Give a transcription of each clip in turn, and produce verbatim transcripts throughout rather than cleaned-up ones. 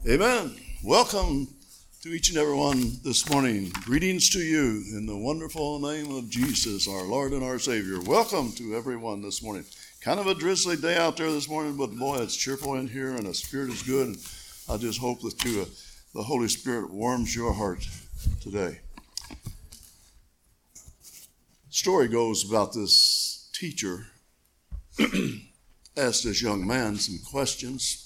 Amen. Welcome to each and every one this morning. Greetings to you in the wonderful name of Jesus, our Lord and our Savior. Welcome to everyone this morning. Kind of a drizzly day out there this morning, but boy, it's cheerful in here and the Spirit is good. And I just hope that you, uh, the Holy Spirit warms your heart today. Story goes about this teacher asked this young man some questions.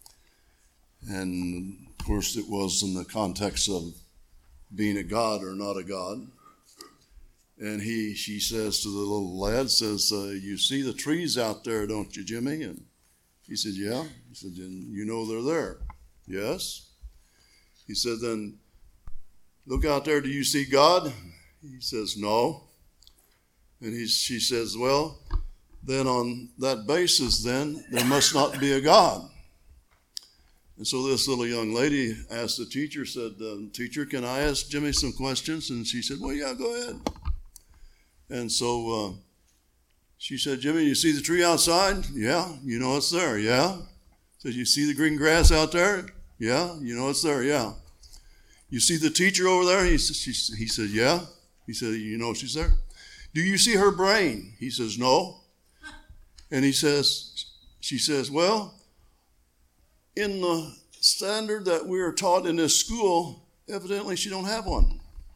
And, of course, it was in the context of being a god or not a god. And he, she says to the little lad, says, uh, you see the trees out there, don't you, Jimmy? And he said, yeah. He said, you know they're there. Yes. He said, then look out there, do you see God? He says, no. And he, she says, well, then on that basis, then, there must not be a God. And so this little young lady asked the teacher, said, uh, teacher, can I ask Jimmy some questions? And she said, well, yeah, go ahead. And so uh, she said, Jimmy, you see the tree outside? Yeah, you know it's there, yeah. Said, you see the green grass out there? Yeah, you know it's there, yeah. You see the teacher over there? He, she, he said, yeah. He said, you know she's there? Do you see her brain? He says, no. And he says, she says, well, in the standard that we are taught in this school, evidently she don't have one.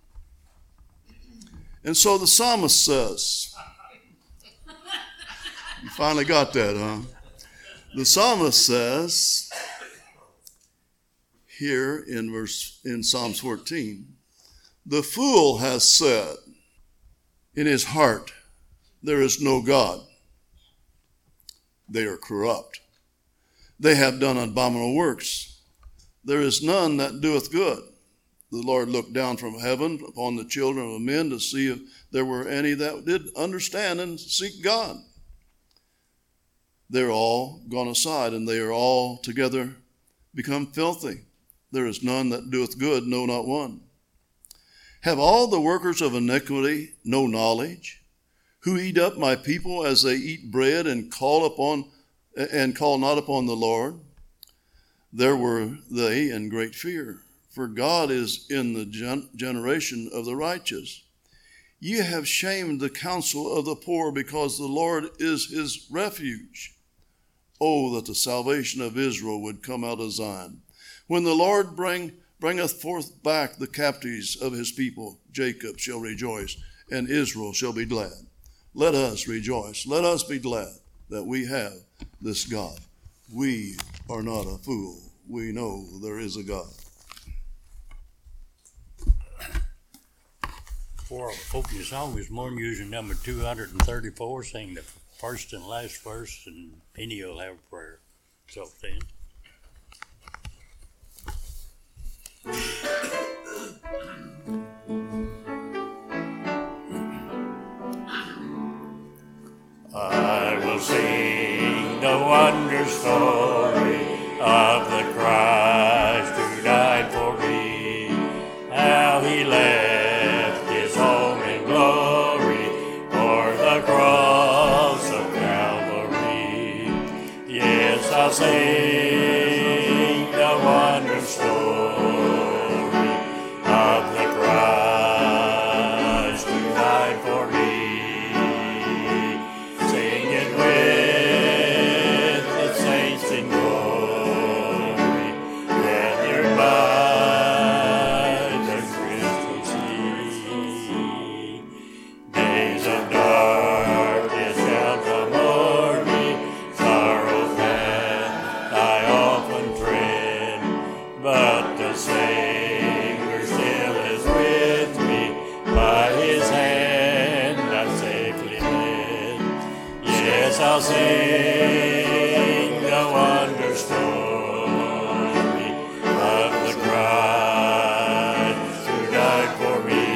And so the psalmist says, you finally got that, huh? The psalmist says here in verse in Psalms fourteen, the fool has said in his heart, there is no God. They are corrupt. They have done abominable works. There is none that doeth good. The Lord looked down from heaven upon the children of men to see if there were any that did understand and seek God. They're all gone aside, and they are all together become filthy. There is none that doeth good, no, not one. Have all the workers of iniquity no knowledge, who eat up my people as they eat bread and call upon and call not upon the Lord? There were they in great fear, for God is in the gen- generation of the righteous. Ye have shamed the counsel of the poor, because the Lord is his refuge. Oh, that the salvation of Israel would come out of Zion. When the Lord bring, bringeth forth back the captives of his people, Jacob shall rejoice, and Israel shall be glad. Let us rejoice. Let us be glad that we have this God. We are not a fool. We know there is a God. For our opening song this morning, using number two hundred thirty-four, sing the first and last verse, and Penny will have a prayer. So stand. I will sing the wonder story of the Christ who died for me, how he left his home in glory for the cross of Calvary. Yes, I'll sing the wonder story of the Christ who died for me. I'll sing the wonder story of the Christ who died for me.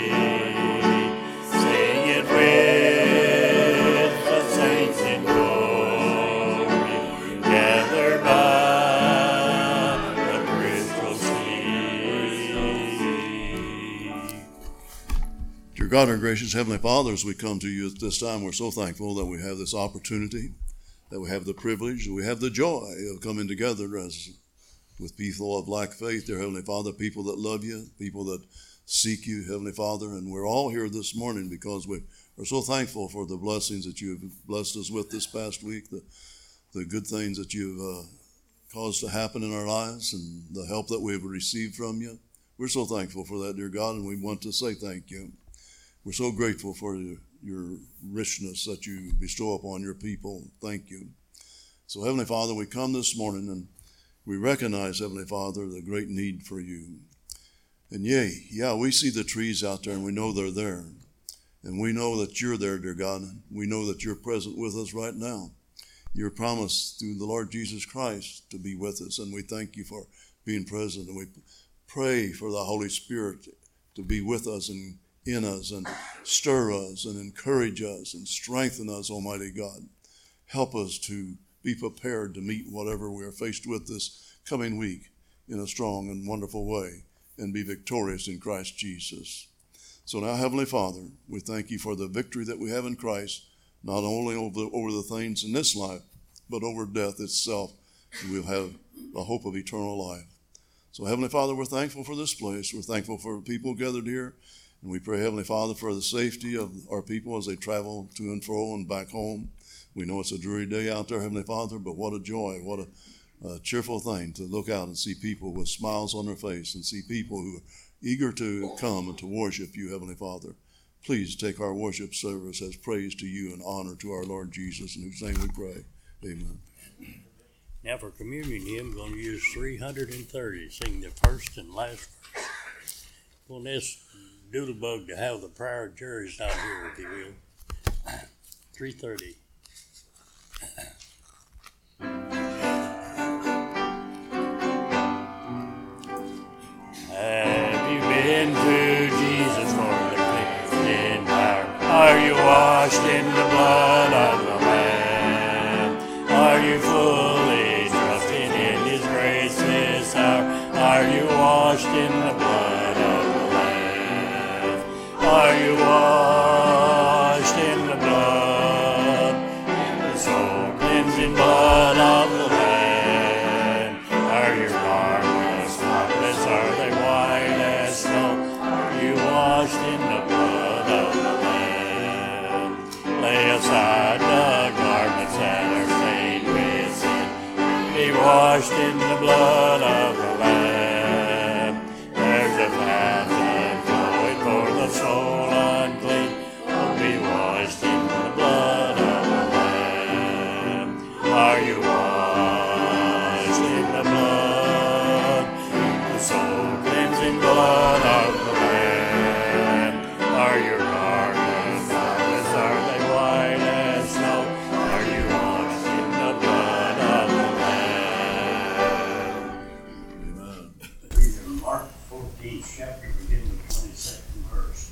Sing it with the saints in glory, gathered by the crystal sea. Dear God, our gracious Heavenly Father, as we come to you at this time, we're so thankful that we have this opportunity, that we have the privilege, that we have the joy of coming together as with people of lack faith, dear Heavenly Father, people that love you, people that seek you, Heavenly Father. And we're all here this morning because we are so thankful for the blessings that you have blessed us with this past week, the, the good things that you've uh, caused to happen in our lives, and the help that we've received from you. We're so thankful for that, dear God, and we want to say thank you. We're so grateful for your, your richness that you bestow upon your people. Thank you. So, Heavenly Father, we come this morning and we recognize, Heavenly Father, the great need for you. And yea, yeah, we see the trees out there and we know they're there. And we know that you're there, dear God. We know that you're present with us right now. Your promise through the Lord Jesus Christ to be with us. And we thank you for being present. And we pray for the Holy Spirit to be with us and in us and stir us and encourage us and strengthen us, Almighty God. Help us to be prepared to meet whatever we are faced with this coming week in a strong and wonderful way and be victorious in Christ Jesus. So now, Heavenly Father, we thank you for the victory that we have in Christ, not only over the, over the things in this life, but over death itself. We'll have the hope of eternal life. So, Heavenly Father, we're thankful for this place. We're thankful for people gathered here. And we pray, Heavenly Father, for the safety of our people as they travel to and fro and back home. We know it's a dreary day out there, Heavenly Father, but what a joy, what a, a cheerful thing to look out and see people with smiles on their face and see people who are eager to come and to worship you, Heavenly Father. Please take our worship service as praise to you and honor to our Lord Jesus, in whose name we pray. Amen. Now for communion hymn, we're going to use three hundred thirty, sing the first and last verse. On this doodlebug to have the prior juries out here, if you will. three thirty. Have you been to Jesus for the cleansing power? Are you washed in the blood of the Lamb? Are you fully trusting in His grace this hour? Are you washed in the blood of the Lamb? Are you washed in the blood, in the soul cleansing blood of the Lamb? Are your garments spotless? Are they white as snow? Are you washed in the blood of the Lamb? Lay aside the garments that are stained with sin. Be washed in the blood of the Lamb. There's a fountain flowing for the soul unclean. Oh, be washed in the blood of the Lamb. Are you washed in the blood, the soul cleansing blood of the Lamb? Are your garments spotless? Are they white as snow? Are you washed in the blood of the Lamb? Amen. Read from Mark fourteenth chapter, beginning with the twenty-second verse.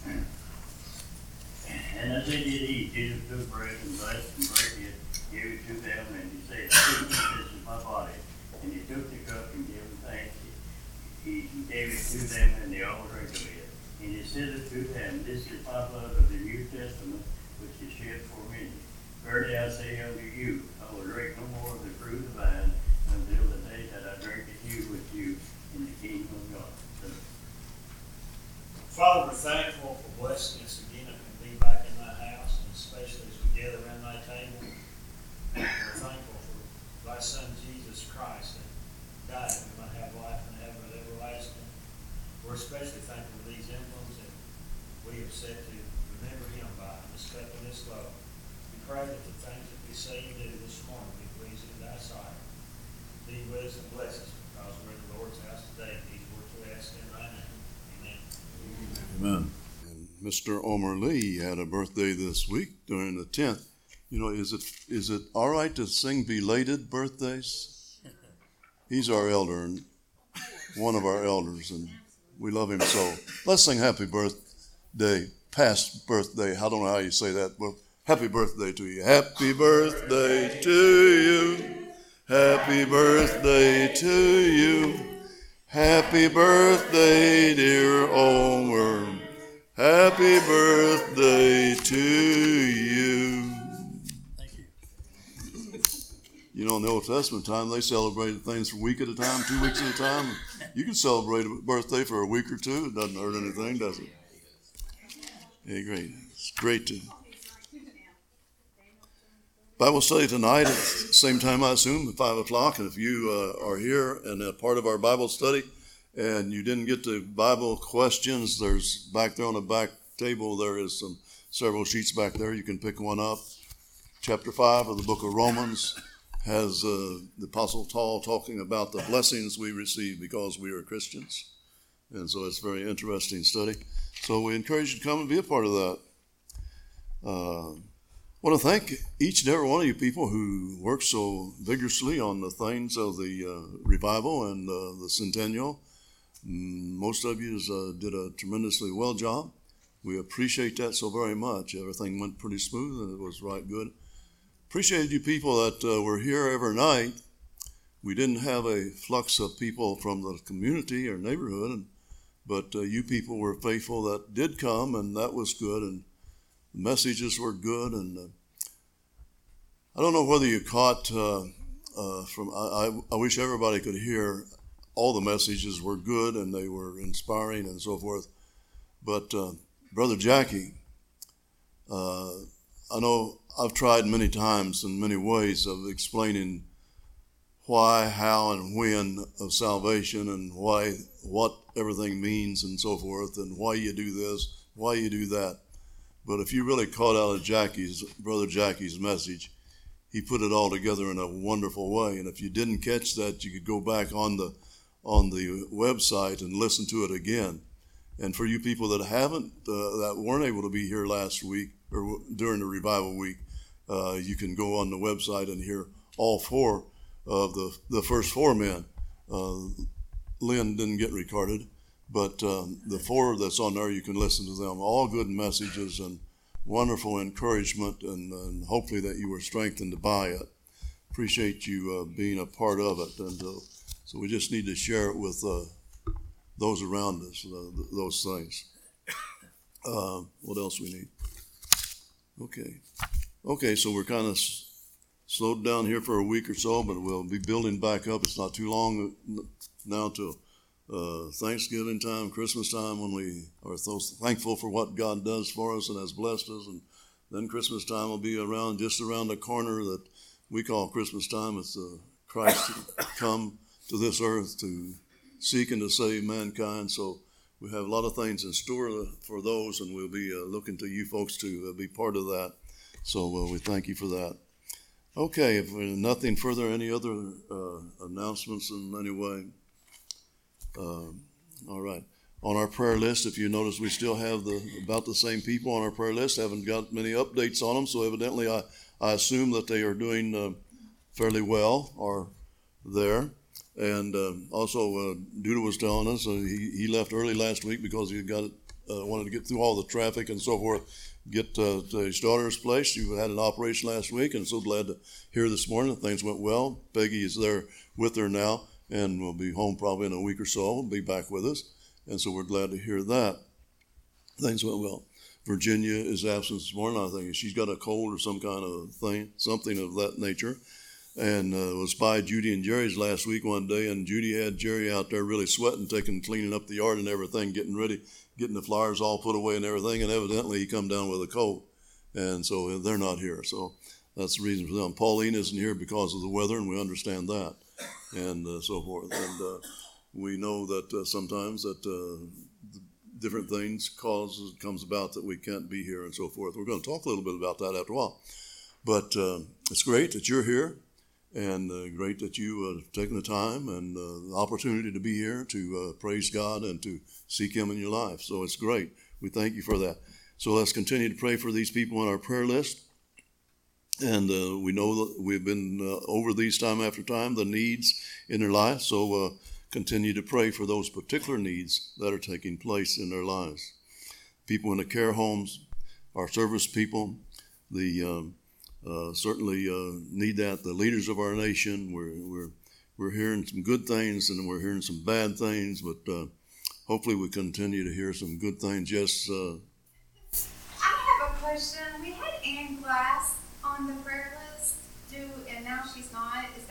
And as they did eat, Jesus took bread and blessed and broke it, gave it to them, and he said, "Take, this is my body." And he took the cup and gave them thanks. He, he gave it to them, and they all drank of it. And he said it to them, "This is my blood of the New Testament, which is shed for many. Verily I say unto you, I will drink no more of the fruit of the vine until the day that I drink it new with you in the kingdom of God." So, Father, we're thankful for blessing us again to be back in thy house, and especially as we gather around thy table. We're thankful for thy Son, Jesus Christ, that died that we might have life and have it everlasting. We're especially thankful for these emblems that we have set to remember him by, respecting his love. We pray that the things that we say and do this morning be pleasing in thy sight. Be with us and bless us, because we're in the Lord's house today. These words we ask in thy name. Amen. Amen. And Mister Omer Lee had a birthday this week during the tenth. You know, is it is it all right to sing belated birthdays? He's our elder and one of our elders, and we love him so. Let's sing happy birthday, past birthday. I don't know how you say that, but happy birthday to you. Happy birthday to you. Happy birthday to you. Happy birthday, dear Omer. Happy birthday to you. thank you. You know, in the Old Testament time, they celebrated things for a week at a time, two weeks at a time. You can celebrate a birthday for a week or two. It doesn't hurt anything, does it? Yeah, great. It's great to. Bible study tonight at the same time, I assume, at five o'clock. And if you uh, are here and a part of our Bible study and you didn't get the Bible questions, there's back there on the back table, there is some several sheets back there. You can pick one up. Chapter five of the book of Romans has uh, the Apostle Paul talking about the blessings we receive because we are Christians. And so it's a very interesting study. So we encourage you to come and be a part of that. Uh, I want to thank each and every one of you people who worked so vigorously on the things of the uh, revival and uh, the centennial. Most of you uh, did a tremendously well job. We appreciate that so very much. Everything went pretty smooth and it was right good. Appreciate you people that uh, were here every night. We didn't have a flux of people from the community or neighborhood, and, but uh, you people were faithful that did come, and that was good, and the messages were good. And uh, I don't know whether you caught uh, uh, from, I, I wish everybody could hear all the messages were good and they were inspiring and so forth. But uh, Brother Jackie, uh, I know I've tried many times in many ways of explaining why, how, and when of salvation and why, what everything means and so forth, and why you do this, why you do that. But if you really caught out of Jackie's, Brother Jackie's message, he put it all together in a wonderful way. And if you didn't catch that, you could go back on the on the website and listen to it again. And for you people that haven't, uh, that weren't able to be here last week or during the revival week, uh, you can go on the website and hear all four of the the first four men. Uh, Lynn didn't get recorded, but um, the four that's on there, you can listen to them. All good messages and wonderful encouragement, and, and hopefully that you were strengthened by it. Appreciate you uh, being a part of it, and uh, so we just need to share it with uh, those around us, uh, th- those things. Uh, what else we need? Okay. Okay, so we're kind of s- slowed down here for a week or so, but we'll be building back up. It's not too long now till uh, Thanksgiving time, Christmas time, when we are so thankful for what God does for us and has blessed us. And then Christmas time will be around, just around the corner that we call Christmas time. It's uh, Christ come to this earth to seek and to save mankind. So we have a lot of things in store for those, and we'll be uh, looking to you folks to uh, be part of that. So uh, we thank you for that. Okay, if there's nothing further, any other uh, announcements in any way? Uh, all right. On our prayer list, if you notice, we still have the about the same people on our prayer list. Haven't got many updates on them, so evidently I, I assume that they are doing uh, fairly well or there. And uh, also, uh, Duda was telling us uh, he, he left early last week because he got uh, wanted to get through all the traffic and so forth, get uh, to his daughter's place. She had an operation last week, and so glad to hear this morning that things went well. Peggy is there with her now, and will be home probably in a week or so. Will be back with us, and so we're glad to hear that things went well. Virginia is absent this morning. I think she's got a cold or some kind of thing, something of that nature. And uh, was by Judy and Jerry's last week one day, and Judy had Jerry out there really sweating, taking, cleaning up the yard and everything, getting ready, getting the flowers all put away and everything, and evidently he come down with a cold, and so they're not here. So that's the reason for them. Pauline isn't here because of the weather, and we understand that, and uh, so forth. And uh, we know that uh, sometimes that uh, different things cause comes about that we can't be here and so forth. We're going to talk a little bit about that after a while. But uh, it's great that you're here. And uh, great that you have uh, taken the time and uh, the opportunity to be here to uh, praise God and to seek Him in your life. So it's great. We thank you for that. So let's continue to pray for these people on our prayer list. And uh, we know that we've been uh, over these time after time, the needs in their life. So uh, continue to pray for those particular needs that are taking place in their lives. People in the care homes, our service people, the um, Uh, certainly uh, need that. The leaders of our nation, we're we're we're hearing some good things and we're hearing some bad things, but uh, hopefully we continue to hear some good things. Yes. Uh, I have a question. We had Ann Glass on the prayer list, do and now she's not. Is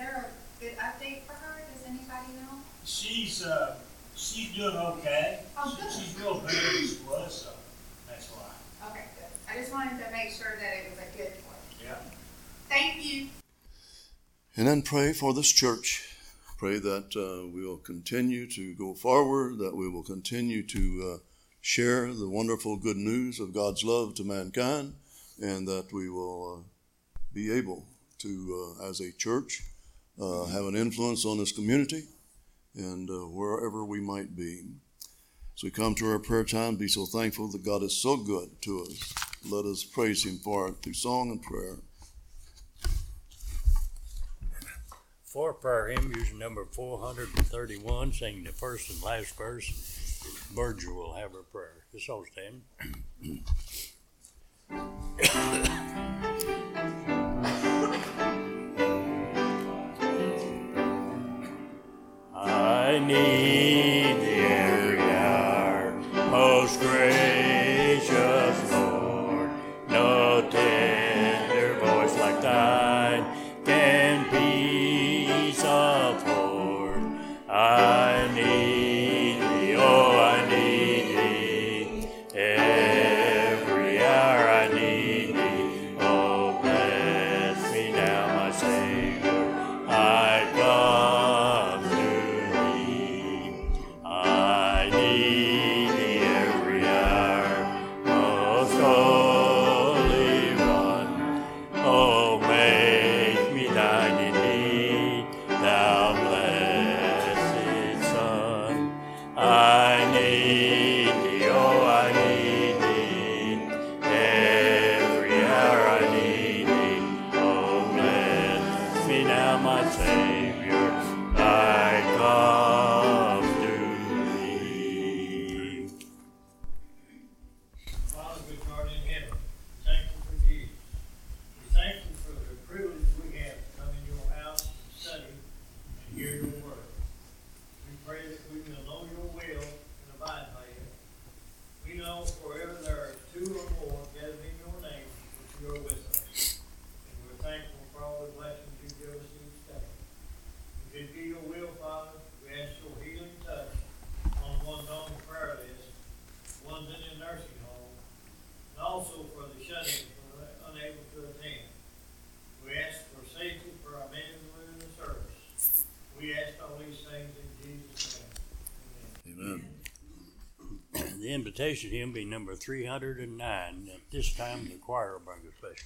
she's, uh, she's doing okay. Oh, She- good. She's real good at school, so that's why. Okay, good. I just wanted to make sure that it was a good one. Yeah. Thank you. And then pray for this church. Pray that uh, we will continue to go forward, that we will continue to uh, share the wonderful good news of God's love to mankind, and that we will uh, be able to, uh, as a church, uh, have an influence on this community and uh, wherever we might be. As we come to our prayer time, be so thankful that God is so good to us. Let us praise him for it through song and prayer. For prayer hymn, using number four hundred thirty-one, singing the first and last verse. Virgil will have her prayer. Let's all stand. I need thee every hour, most gracious Lord. No tender voice like thine can peace afford. I need thee, oh, I need thee. Every hour I need thee. Oh, bless me now, my Savior. I come to thee. I need thee every hour. Most holy One. Oh, make me thine indeed, thou blessed Son. I need thee, oh, I need thee. Every hour I need thee. Oh, bless me now, my Savior. I come to thee. Father, which art in heaven, thank you for Jesus. We thank you for the privilege we have to come in your house and study and hear your word. We pray that we will know your will and abide by it. We know wherever there are two or more gathered in your name, that you are with us. And we're thankful for all the blessings you give us each day. If it be your will, Father, we ask your healing touch on one's on the prayer list, one's in a nursing home, and also for the shut-ins who are unable to attend. We ask for safety for our men and women in the service. We ask all these things in Jesus' name. Amen. Amen. The invitation hymn be number three hundred nine. At this time, the choir will bring us special.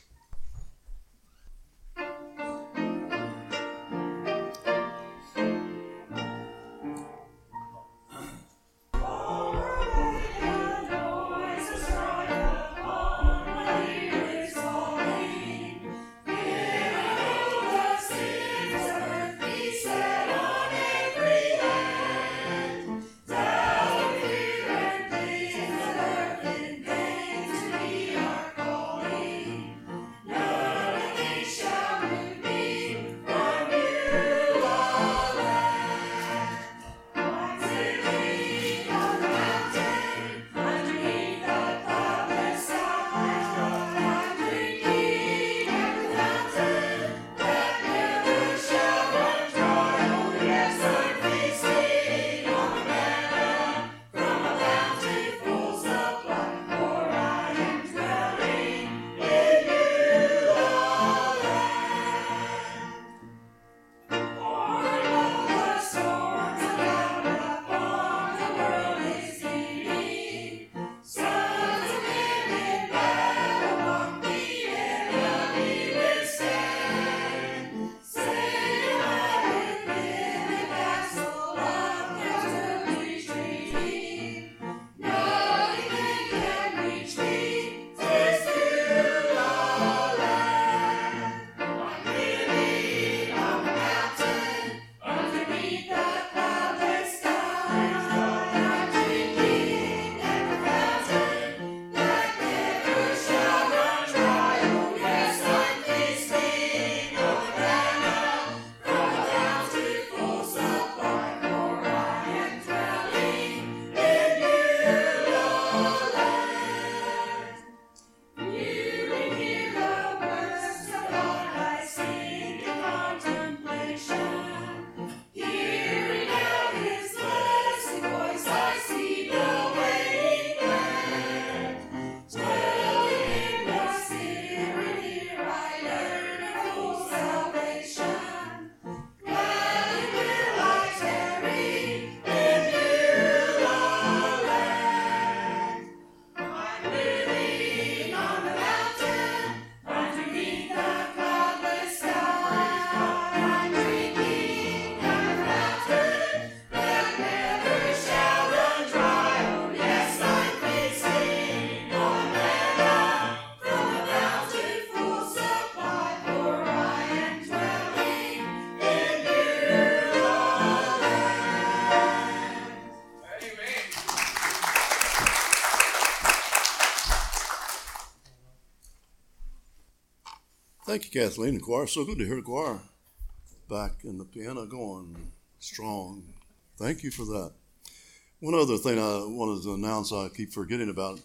Thank you, Kathleen and choir. So good to hear the choir back and the piano going strong. Thank you for that. One other thing I wanted to announce I keep forgetting about.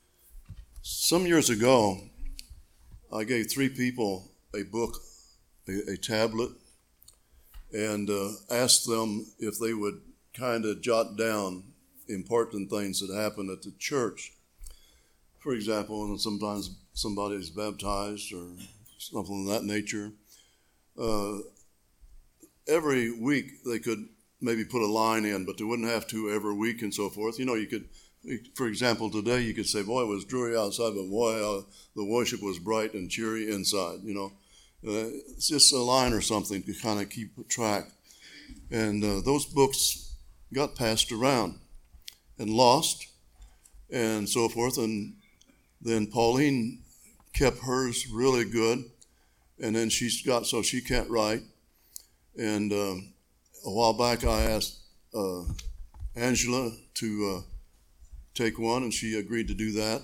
Some years ago, I gave three people a book, a, a tablet, and uh, asked them if they would kind of jot down important things that happened at the church. For example, when sometimes somebody is baptized or something of that nature. Uh, every week they could maybe put a line in, but they wouldn't have to every week and so forth. You know, you could, for example, today you could say, boy, it was dreary outside, but boy, uh, the worship was bright and cheery inside, you know. Uh, it's just a line or something to kind of keep track. And uh, those books got passed around and lost and so forth. And then Pauline kept hers really good, and then she's got, so she can't write. And um, a while back I asked uh, Angela to uh, take one, and she agreed to do that.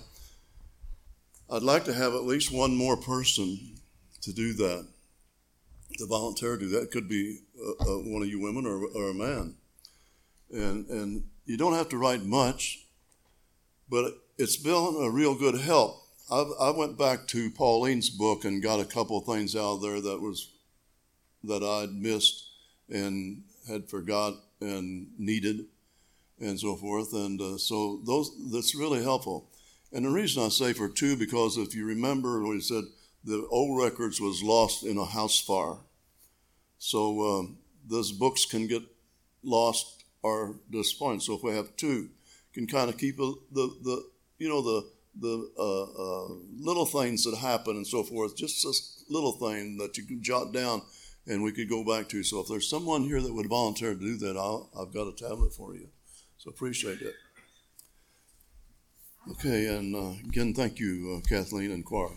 I'd like to have at least one more person to do that, to volunteer to do that. It could be uh, uh, one of you women or, or a man. And, and you don't have to write much, but it's been a real good help. I've, I went back to Pauline's book and got a couple of things out there that was that I'd missed and had forgot and needed and so forth. And uh, so those that's really helpful. And the reason I say for two, because if you remember what he said, the old records was lost in a house fire. So um, those books can get lost or destroyed. So if we have two, can kind of keep a, the, the, you know, the, the uh, uh, little things that happen and so forth, just a little thing that you can jot down and we could go back to. So if there's someone here that would volunteer to do that, I'll, I've got a tablet for you. So appreciate it. Okay, and uh, again, thank you, uh, Kathleen and Cora.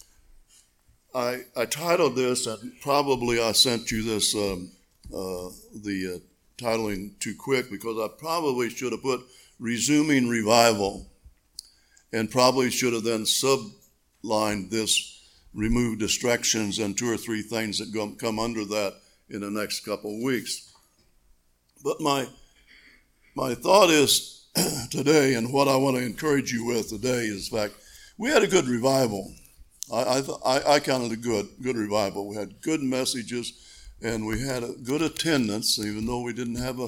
I, I titled this, and probably I sent you this, um, uh, the uh, titling too quick, because I probably should have put Resuming Revival, and probably should have then sublined this, remove distractions, and two or three things that go, come under that in the next couple of weeks. But my my thought is today, and what I want to encourage you with today is the fact we had a good revival. I I, th- I, I counted a good good revival. We had good messages, and we had a good attendance, even though we didn't have a,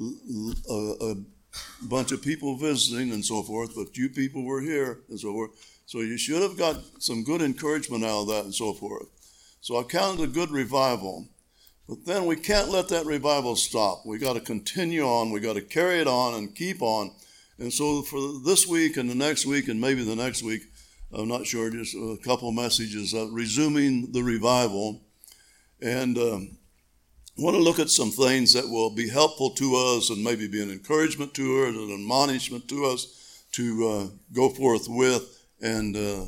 a, a bunch of people visiting and so forth, but you people were here and so forth. So you should have got some good encouragement out of that and so forth. So I counted a good revival. But then we can't let that revival stop. We got to continue on. We got to carry it on and keep on. And so for this week and the next week and maybe the next week, I'm not sure, just a couple of messages, uh, resuming the revival. And um, I want to look at some things that will be helpful to us and maybe be an encouragement to us, an admonishment to us to uh, go forth with and uh,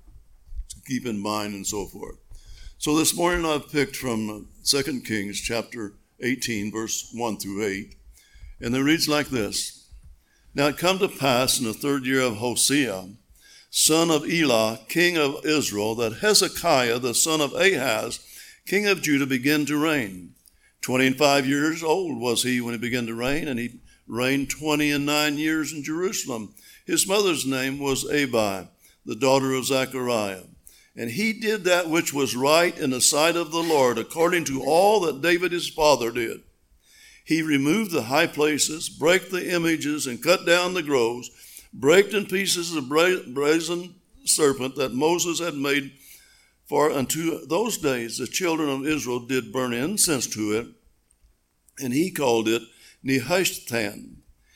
to keep in mind and so forth. So this morning I've picked from Second Kings chapter eighteen, verse one through eight, and it reads like this. Now it come to pass in the third year of Hosea, son of Elah, king of Israel, that Hezekiah, the son of Ahaz, king of Judah, began to reign. Twenty and five years old was he when he began to reign, and he reigned twenty and nine years in Jerusalem. His mother's name was Abi, the daughter of Zechariah. And he did that which was right in the sight of the Lord, according to all that David his father did. He removed the high places, brake the images, and cut down the groves, brake in pieces the bra- brazen serpent that Moses had made. For unto those days the children of Israel did burn incense to it, and he called it Nehushtan.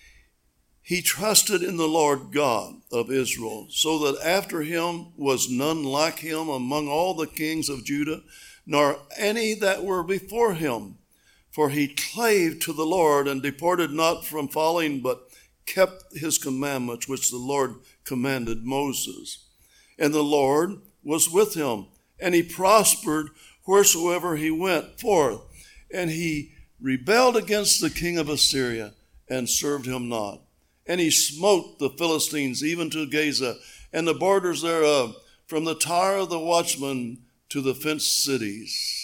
He trusted in the Lord God of Israel, so that after him was none like him among all the kings of Judah, nor any that were before him. For he clave to the Lord and departed not from following, but kept his commandments, which the Lord commanded Moses. And the Lord was with him, and he prospered wheresoever he went forth. And he rebelled against the king of Assyria and served him not. And he smote the Philistines even to Gaza, and the borders thereof, from the tower of the watchman to the fenced cities.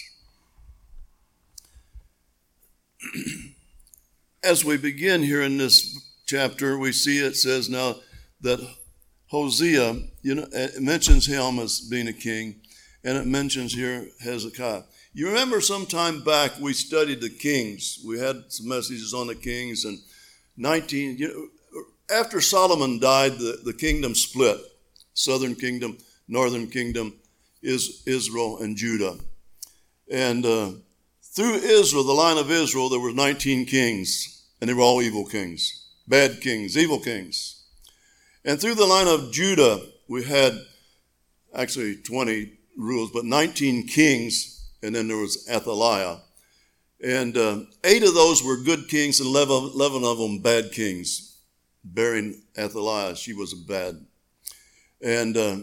As we begin here in this chapter, we see it says now that Hosea, you know, it mentions him as being a king, and it mentions here Hezekiah. You remember some time back we studied the kings. We had some messages on the kings, and nineteen, you know, after Solomon died, the, the kingdom split. Southern kingdom, northern kingdom, is Israel and Judah. And uh, through Israel, the line of Israel, there were nineteen kings, and they were all evil kings, bad kings, evil kings. And through the line of Judah, we had actually twenty rules, but nineteen kings, and then there was Athaliah. And uh, eight of those were good kings, and eleven, eleven of them bad kings, bearing Athaliah. She was bad. And uh,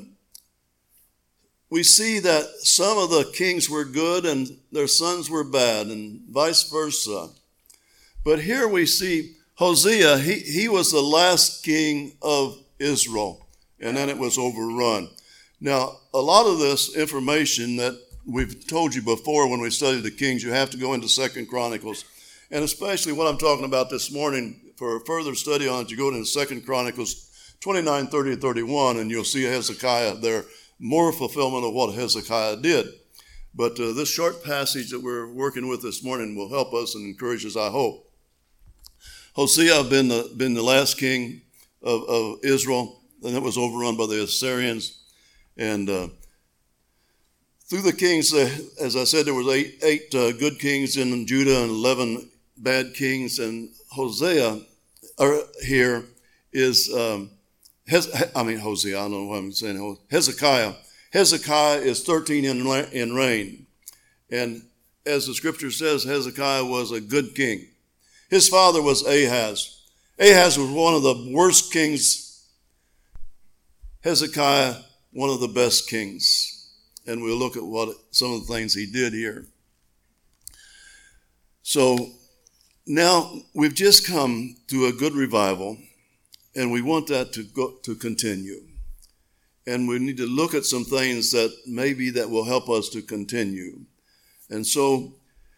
we see that some of the kings were good and their sons were bad, and vice versa. But here we see Hosea, he, he was the last king of Israel, and then it was overrun. Now, a lot of this information that we've told you before when we studied the kings, you have to go into Second Chronicles. And especially what I'm talking about this morning, for a further study on it, you go into Second Chronicles twenty-nine, thirty, and thirty-one, and you'll see Hezekiah there, more fulfillment of what Hezekiah did. But uh, this short passage that we're working with this morning will help us and encourage us, I hope. Hosea been the, been the last king of, of Israel, and it was overrun by the Assyrians. And uh, through the kings, uh, as I said, there was eight, eight uh, good kings in Judah and eleven bad kings. And Hosea or here is, um, Hez, I mean Hosea, I don't know what I'm saying, Hezekiah. Hezekiah is thirteen in, in reign. And as the scripture says, Hezekiah was a good king. His father was Ahaz. Ahaz was one of the worst kings. Hezekiah, one of the best kings. And we'll look at what some of the things he did here. So now we've just come to a good revival, and we want that to go to continue. And we need to look at some things that maybe that will help us to continue. And so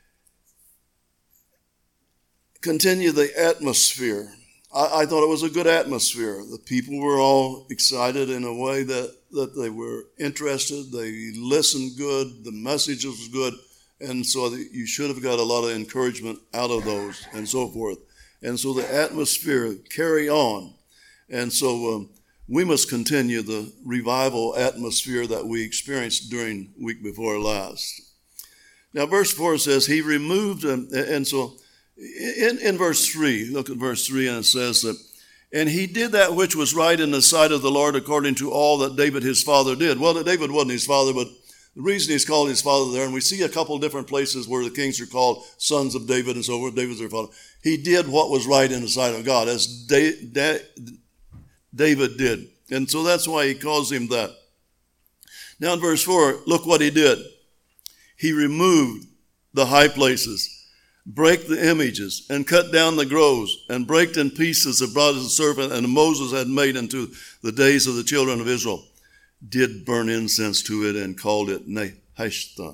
continue the atmosphere. I, I thought it was a good atmosphere. The people were all excited in a way that, that they were interested. They listened good. The message was good. And so the, you should have got a lot of encouragement out of those and so forth. And so the atmosphere carry on. And so um, we must continue the revival atmosphere that we experienced during week before last. Now, verse four says, he removed, um, and so in, in verse three, look at verse three, and it says that, and he did that which was right in the sight of the Lord according to all that David his father did. Well, David wasn't his father, but the reason he's called his father there, and we see a couple of different places where the kings are called sons of David and so forth, David's their father. He did what was right in the sight of God, as da- da- David did. And so that's why he calls him that. Now in verse four, look what he did. He removed the high places, break the images, and cut down the groves, and break in pieces the bronze of the serpent, and Moses had made unto the days of the children of Israel, did burn incense to it, and called it Nehushtan.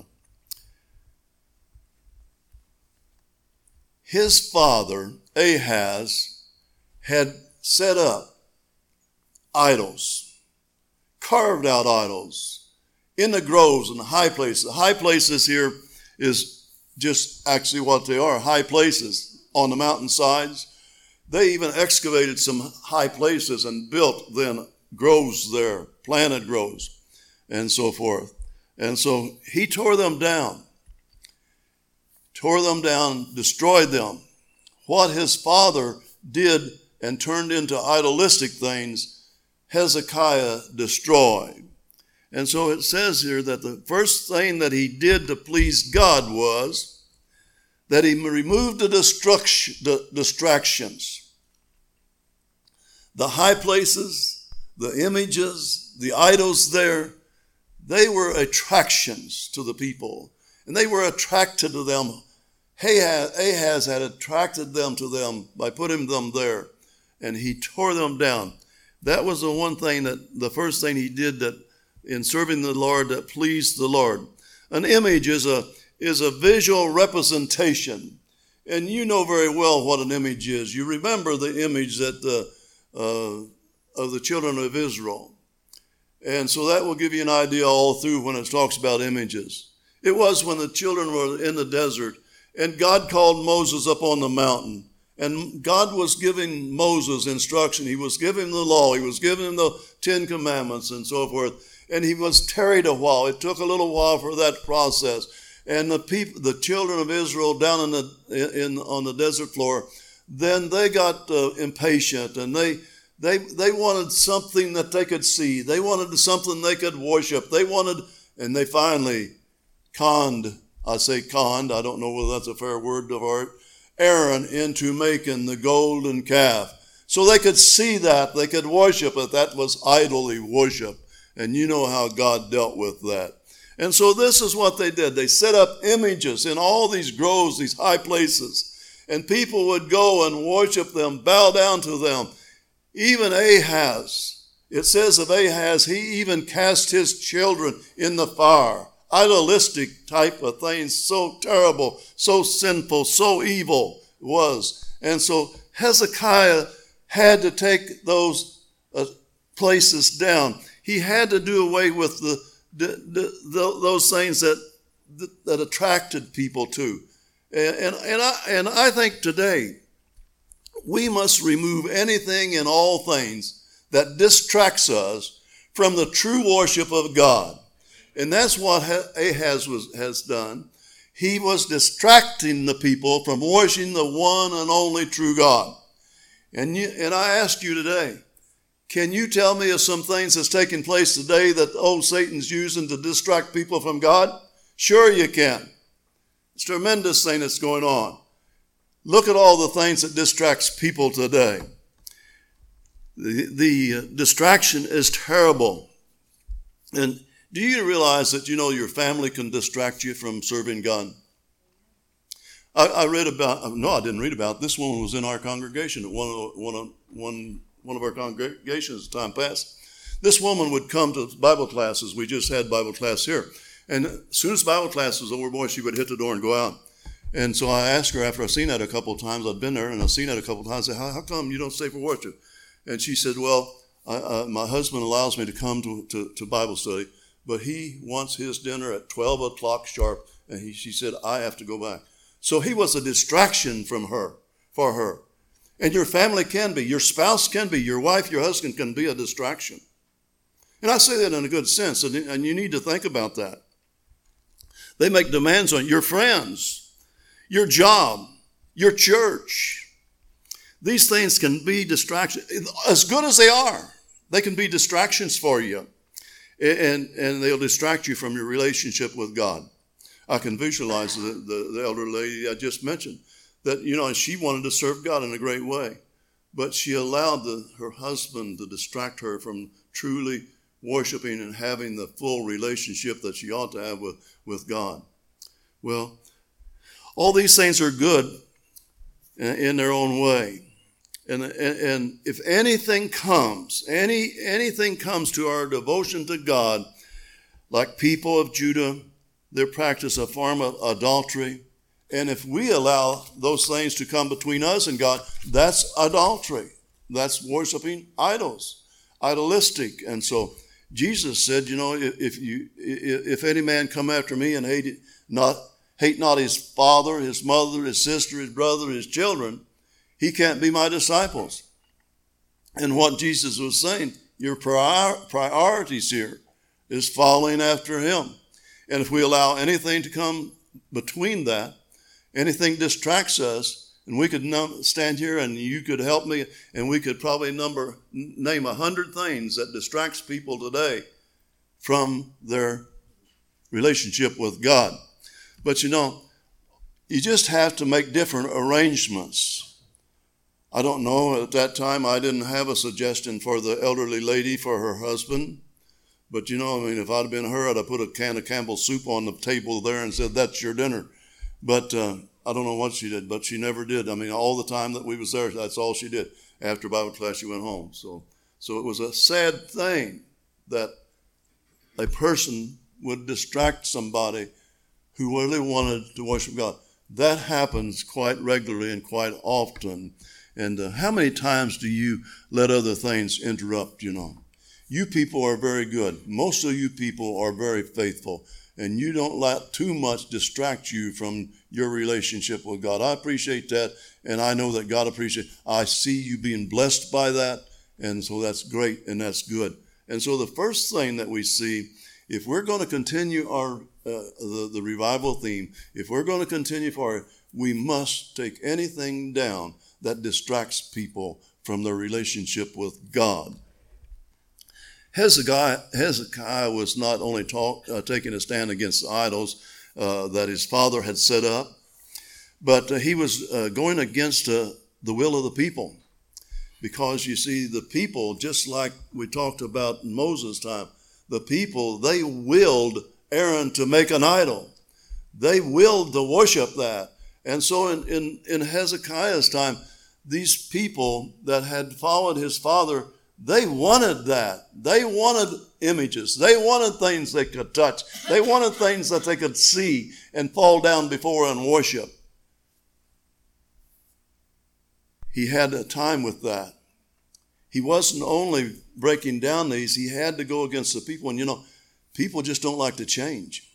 His father, Ahaz, had set up idols, carved out idols in the groves and the high places. The high places here is just actually what they are, high places on the mountainsides. They even excavated some high places and built then groves there, planted groves, and so forth. And so he tore them down, tore them down, destroyed them. What his father did and turned into idolistic things, Hezekiah destroyed. And so it says here that the first thing that he did to please God was that he removed the, destruction, the distractions. The high places, the images, the idols there, they were attractions to the people. And they were attracted to them. Ahaz had attracted them to them by putting them there. And he tore them down. That was the one thing that, the first thing he did that in serving the Lord that pleased the Lord. An image is a, is a visual representation. And you know very well what an image is. You remember the image that the, uh, of the children of Israel. And so that will give you an idea all through when it talks about images. It was when the children were in the desert and God called Moses up on the mountain. And God was giving Moses instruction. He was giving him the law. He was giving him the Ten Commandments and so forth. And he was tarried a while. It took a little while for that process. And the people, the children of Israel down in the in on the desert floor, then they got uh, impatient and they they they wanted something that they could see. They wanted something they could worship. They wanted, and they finally conned. I say conned. I don't know whether that's a fair word of art. Aaron into making the golden calf. So they could see that, they could worship it. That was idolly worship. And you know how God dealt with that. And so this is what they did. They set up images in all these groves, these high places. And people would go and worship them, bow down to them. Even Ahaz, it says of Ahaz, he even cast his children in the fire. Idolistic type of things, so terrible, so sinful, so evil it was. And so Hezekiah had to take those uh, places down. He had to do away with the, the, the, the those things that, that that attracted people to. And, and, and, I, and I think today we must remove anything and all things that distracts us from the true worship of God. And that's what Ahaz was, has done. He was distracting the people from worshiping the one and only true God. And you, and I ask you today, can you tell me of some things that's taking place today that old Satan's using to distract people from God? Sure you can. It's a tremendous thing that's going on. Look at all the things that distracts people today. The, the distraction is terrible. And do you realize that, you know, your family can distract you from serving God? I, I read about, no, I didn't read about, this woman was in our congregation at one of, one of, one, one of our congregations as time passed. This woman would come to Bible classes. We just had Bible class here. And as soon as Bible class was over, boy, she would hit the door and go out. And so I asked her after I'd seen that a couple of times, I'd been there and I'd seen that a couple of times, I said, how, how come you don't stay for worship? And she said, well, I, uh, my husband allows me to come to, to, to Bible study, but he wants his dinner at twelve o'clock sharp. And he, she said, I have to go back. So he was a distraction from her, for her. And your family can be, your spouse can be, your wife, your husband can be a distraction. And I say that in a good sense, and, and you need to think about that. They make demands on your friends, your job, your church. These things can be distractions. As good as they are, they can be distractions for you. And, and they'll distract you from your relationship with God. I can visualize the, the, the elder lady I just mentioned, that, you know, she wanted to serve God in a great way, but she allowed the, her husband to distract her from truly worshiping and having the full relationship that she ought to have with, with God. Well, all these things are good in, in their own way. And, and, and if anything comes, any anything comes to our devotion to God, like people of Judah, their practice a form of adultery, and if we allow those things to come between us and God, that's adultery. That's worshiping idols, idolistic. And so Jesus said, you know, if you if any man come after me and hate not hate not his father, his mother, his sister, his brother, his children, he can't be my disciples. And what Jesus was saying, your prior, priorities here is following after him. And if we allow anything to come between that, anything distracts us, and we could num- stand here and you could help me, and we could probably number name a hundred things that distracts people today from their relationship with God. But you know, you just have to make different arrangements. I don't know, at that time I didn't have a suggestion for the elderly lady for her husband. But you know, I mean, if I'd have been her, I'd have put a can of Campbell's soup on the table there and said, that's your dinner. But uh, I don't know what she did, but she never did. I mean, all the time that we was there, that's all she did. After Bible class, she went home. So, so it was a sad thing that a person would distract somebody who really wanted to worship God. That happens quite regularly and quite often. And uh, how many times do you let other things interrupt, you know? You people are very good. Most of you people are very faithful. And you don't let too much distract you from your relationship with God. I appreciate that, and I know that God appreciates it. I see you being blessed by that, and so that's great and that's good. And so the first thing that we see, if we're going to continue our uh, the, the revival theme, if we're going to continue for it, we must take anything down that distracts people from their relationship with God. Hezekiah, Hezekiah was not only talk, uh, taking a stand against the idols uh, that his father had set up, but uh, he was uh, going against uh, the will of the people. Because you see, the people, just like we talked about in Moses' time, the people, they willed Aaron to make an idol. They willed to worship that. And so in, in, in Hezekiah's time, these people that had followed his father, they wanted that. They wanted images. They wanted things they could touch. They wanted things that they could see and fall down before and worship. He had a time with that. He wasn't only breaking down these, he had to go against the people. And you know, people just don't like to change.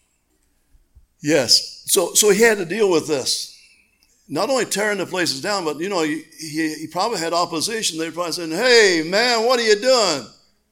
Yes, so so he had to deal with this. Not only tearing the places down, but, you know, he, he, he probably had opposition. They were probably saying, hey, man, what are you doing?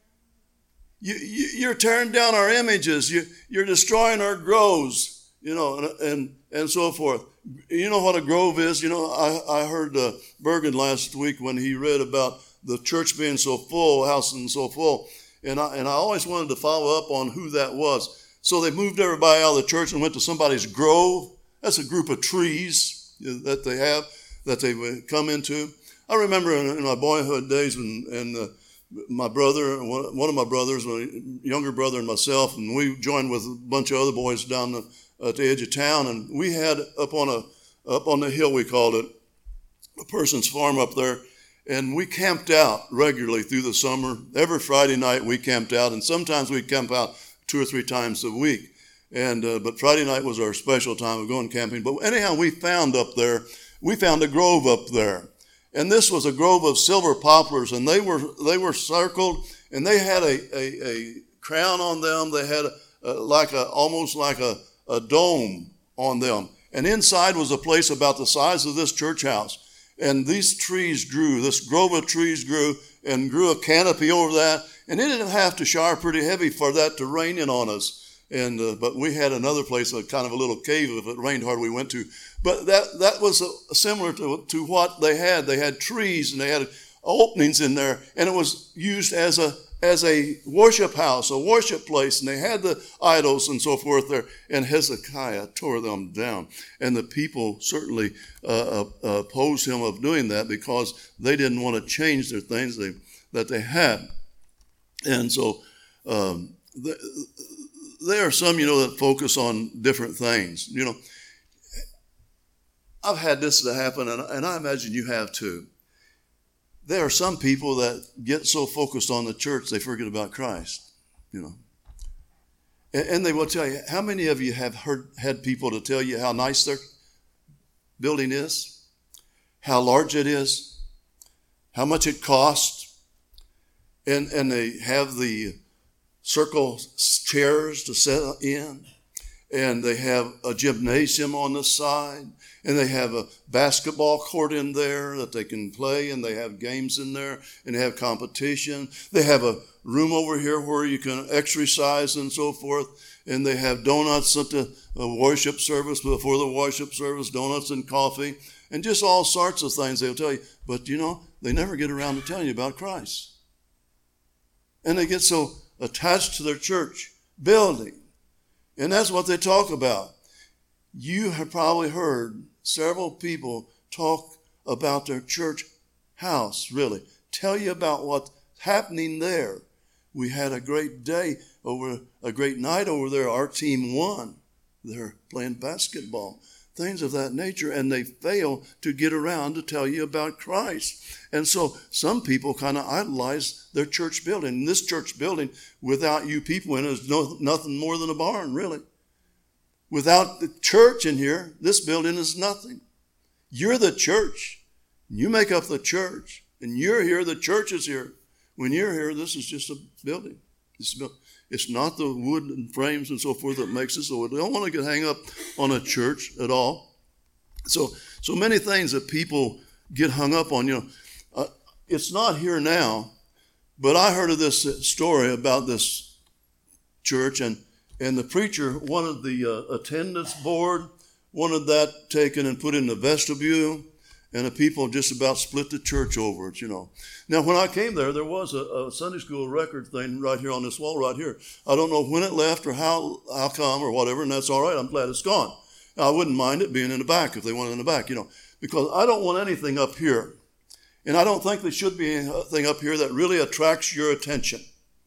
You, you, you're tearing down our images. You, you're destroying our groves, you know, and, and, and so forth. You know what a grove is? You know, I, I heard uh, Bergen last week when he read about the church being so full, house and so full. And I, and I always wanted to follow up on who that was. So they moved everybody out of the church and went to somebody's grove. That's a group of trees that they have, that they would come into. I remember in, in my boyhood days when and uh, my brother, one, one of my brothers, my younger brother and myself, and we joined with a bunch of other boys down the, at the edge of town, and we had up on a up on the hill, we called it, a person's farm up there, and we camped out regularly through the summer. Every Friday night we camped out, and sometimes we'd camp out two or three times a week. And uh, but Friday night was our special time of going camping. But anyhow, we found up there, we found a grove up there. And this was a grove of silver poplars, and they were they were circled, and they had a, a, a crown on them. They had a, a, like a almost like a, a dome on them. And inside was a place about the size of this church house. And these trees grew, this grove of trees grew and grew a canopy over that. And it didn't have to shower pretty heavy for that to rain in on us. And uh, but we had another place, a kind of a little cave, if it rained hard, we went to. But that that was a, similar to, to what they had. They had trees and they had openings in there, and it was used as a as a worship house, a worship place, and they had the idols and so forth there. And Hezekiah tore them down, and the people certainly uh, uh, opposed him of doing that because they didn't want to change their things they, that they had. And so um, the, there are some, you know, that focus on different things. You know, I've had this to happen, and, and I imagine you have too. There are some people that get so focused on the church, they forget about Christ, you know. And, and they will tell you, how many of you have heard had people to tell you how nice their building is, how large it is, how much it costs, and, and they have the circle chairs to sit in, and they have a gymnasium on the side, and they have a basketball court in there that they can play, and they have games in there, and they have competition. They have a room over here where you can exercise and so forth, and they have donuts at the worship service, before the worship service, donuts and coffee, and just all sorts of things they'll tell you. But, you know, they never get around to telling you about Christ. And they get so attached to their church building. And that's what they talk about. You have probably heard several people talk about their church house, really. Tell you about what's happening there. We had a great day over, a great night over there. Our team won. They're playing basketball. Things of that nature, and they fail to get around to tell you about Christ. And so some people kind of idolize their church building. And this church building, without you people in it, is no, nothing more than a barn, really. Without the church in here, this building is nothing. You're the church. You make up the church. And you're here, the church is here. When you're here, this is just a building. It's, it's not the wood and frames and so forth that makes it. So we don't want to get hung up on a church at all. So, so many things that people get hung up on. You know, uh, it's not here now, but I heard of this story about this church, and and the preacher wanted the uh, attendance board, wanted that taken and put in the vestibule, and the people just about split the church over it, you know. Now, when I came there, there was a, a Sunday school record thing right here on this wall right here. I don't know when it left or how how come or whatever, and that's all right. I'm glad it's gone. I wouldn't mind it being in the back if they wanted it in the back, you know, because I don't want anything up here. And I don't think there should be anything up here that really attracts your attention.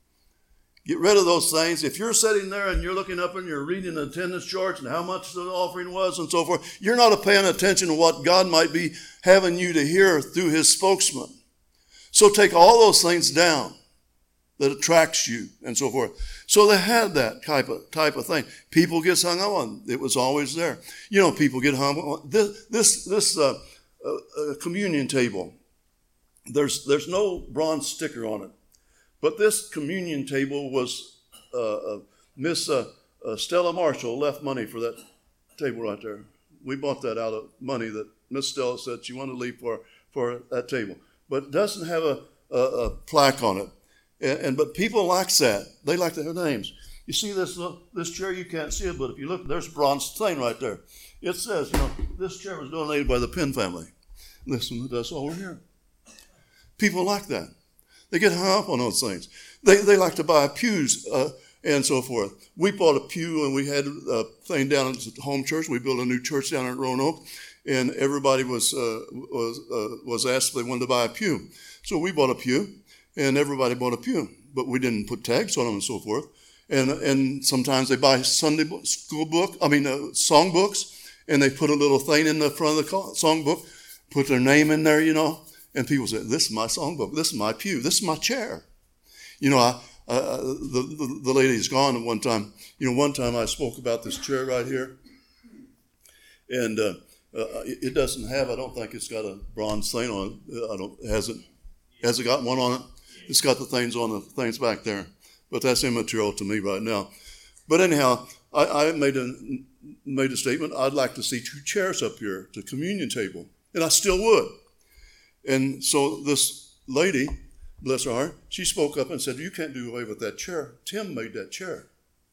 Get rid of those things. If you're sitting there and you're looking up and you're reading the attendance charts and how much the offering was and so forth, you're not paying attention to what God might be having you to hear through his spokesman. So take all those things down that attracts you and so forth. So they had that type of type of thing. People get hung up on. It was always there. You know, people get hung up on this this this uh, uh, communion table. There's there's no bronze sticker on it, but this communion table was uh, uh, Miss uh, uh, Stella Marshall left money for that table right there. We bought that out of money that Miss Stella said she wanted to leave for for that table, but it doesn't have a, a, a plaque on it. And, and but people like that. They like their names. You see this this chair, you can't see it, but if you look, there's a bronze thing right there. It says, you know, this chair was donated by the Penn family. Listen, that's over here. People like that. They get hung up on those things. They they like to buy pews uh, and so forth. We bought a pew and we had a thing down at the home church. We built a new church down at Roanoke, and everybody was uh, was uh, was asked if they wanted to buy a pew. So we bought a pew. And everybody bought a pew, but we didn't put tags on them and so forth. And and sometimes they buy Sunday book, school book, I mean uh, song books, and they put a little thing in the front of the song book, put their name in there, you know. And people say, "This is my song book. This is my pew. This is my chair." You know, I, uh, the, the the lady's gone at one time. You know, one time I spoke about this chair right here, and uh, uh, it doesn't have. I don't think it's got a bronze thing on it. I don't. Has it? Has it got one on it? It's got the things on the things back there, but that's immaterial to me right now. But anyhow, I, I made a made a statement. I'd like to see two chairs up here, the communion table, and I still would. And so this lady, bless her heart, she spoke up and said, "You can't do away with that chair. Tim made that chair."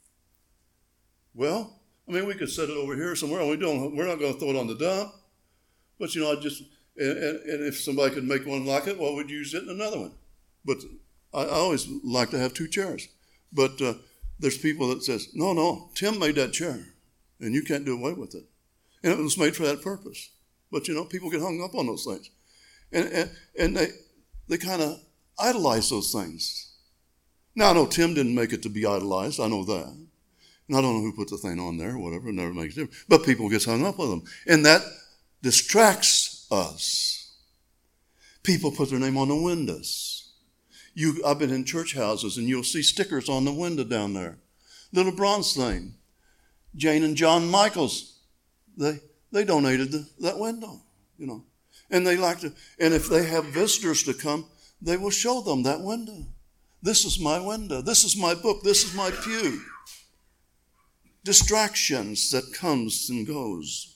Well, I mean, we could set it over here somewhere, and we don't. We're not going to throw it on the dump. But you know, I just and, and, and if somebody could make one like it, well, we'd use it in another one. But I, I always like to have two chairs. But uh, there's people that says, no, no, Tim made that chair, and you can't do away with it. And it was made for that purpose. But, you know, people get hung up on those things. And and, and they they kind of idolize those things. Now, I know Tim didn't make it to be idolized. I know that. And I don't know who put the thing on there or whatever. It never makes a difference. But people get hung up with them. And that distracts us. People put their name on the windows. You, I've been in church houses, and you'll see stickers on the window down there. Little bronze thing. Jane and John Michaels, they they donated the, that window, you know. And they like to, and if they have visitors to come, they will show them that window. This is my window. This is my book. This is my pew. Distractions that comes and goes.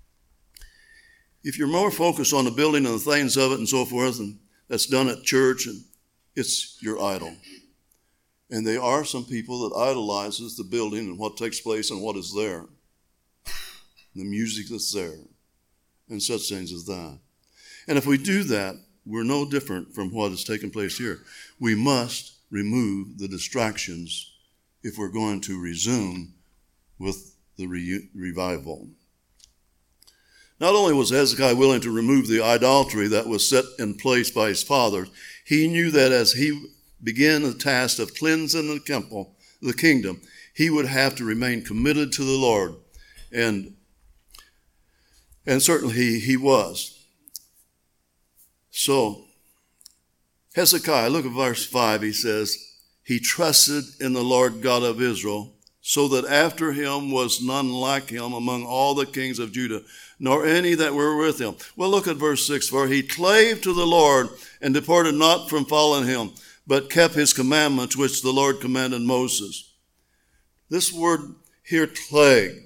If you're more focused on the building and the things of it and so forth, and that's done at church, and it's your idol. And there are some people that idolizes the building and what takes place and what is there. The music that's there. And such things as that. And if we do that, we're no different from what has taken place here. We must remove the distractions if we're going to resume with the re- revival. Not only was Hezekiah willing to remove the idolatry that was set in place by his fathers, he knew that as he began the task of cleansing the temple, the kingdom, he would have to remain committed to the Lord. And, and certainly he, he was. So, Hezekiah, look at verse five, he says, he trusted in the Lord God of Israel so that after him was none like him among all the kings of Judah, nor any that were with him. Well, look at verse six. For he clave to the Lord and departed not from following him, but kept his commandments, which the Lord commanded Moses. This word here, clave,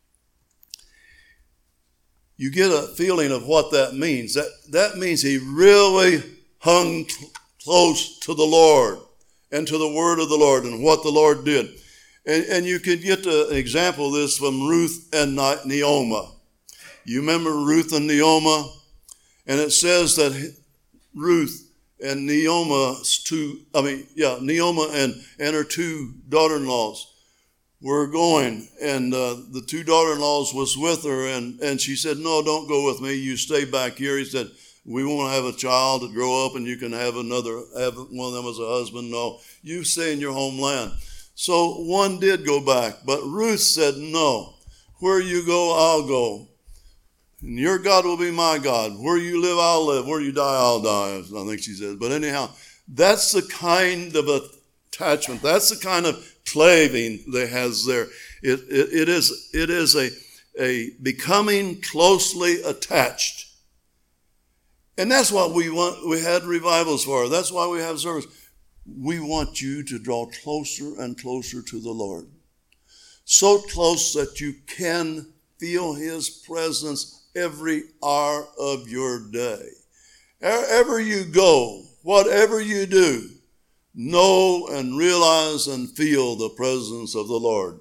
you get a feeling of what that means. That, that means he really hung t- close to the Lord and to the word of the Lord and what the Lord did. And, and you can get an example of this from Ruth and Naomi. You remember Ruth and Naomi? And it says that Ruth and Naomi's two, I mean, yeah, Naomi and, and her two daughter-in-laws were going, and uh, the two daughter-in-laws was with her, and, and she said, no, don't go with me. You stay back here. He said, we want to have a child to grow up, and you can have another, have one of them as a husband. No, you stay in your homeland. So one did go back, but Ruth said, no, where you go, I'll go. And your God will be my God. Where you live, I'll live. Where you die, I'll die, I think she said. But anyhow, that's the kind of attachment. That's the kind of claving that has there. It, it, it is, it is a, a becoming closely attached. And that's what we want. We had revivals for. That's why we have service. We want you to draw closer and closer to the Lord. So close that you can feel his presence every hour of your day. Wherever you go, whatever you do, know and realize and feel the presence of the Lord.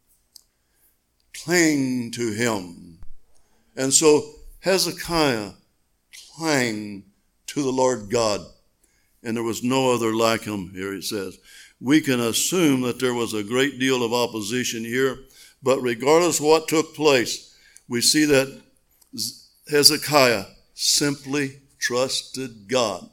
Cling to him. And so Hezekiah clung to the Lord God, and there was no other like him, here it says. We can assume that there was a great deal of opposition here, but regardless of what took place, we see that Hezekiah simply trusted God.